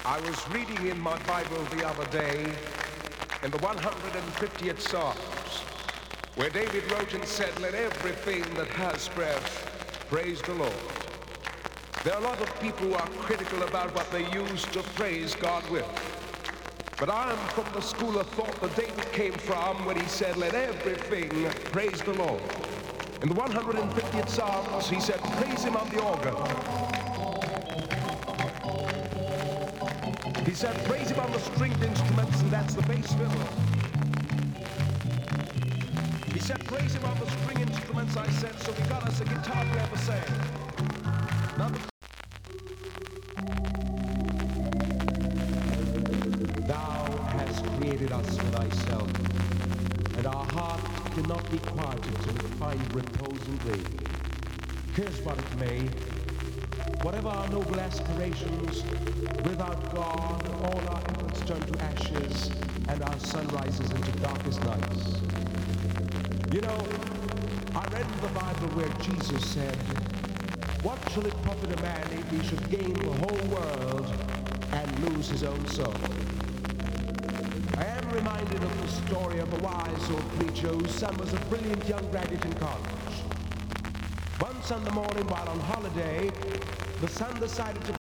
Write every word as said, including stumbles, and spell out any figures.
I was reading in my Bible the other day in the one hundred fiftieth Psalms, where David wrote and said, "Let everything that has breath praise the Lord." There are a lot of people who are critical about what they use to praise God with. But I am from the school of thought that David came from when he said, "Let everything praise the Lord." In the one hundred fiftieth Psalms, he said, "Praise him on the organ." He said, "Praise him on the stringed instruments," and that's the bass fiddle. He said, "Praise him on the string instruments," I said, so we got us a guitar player for saying. Now the Thou hast created us for thyself, and our heart cannot be quieted till it find repose in thee. Here's what it may. Whatever our noble aspirations, without God, all our efforts turn to ashes, and our sun rises into darkest nights. You know, I read in the Bible where Jesus said, "What shall it profit a man if he should gain the whole world and lose his own soul?" I am reminded of the story of a wise old preacher whose son was a brilliant young graduate in college. One Sunday morning while on holiday, the son decided to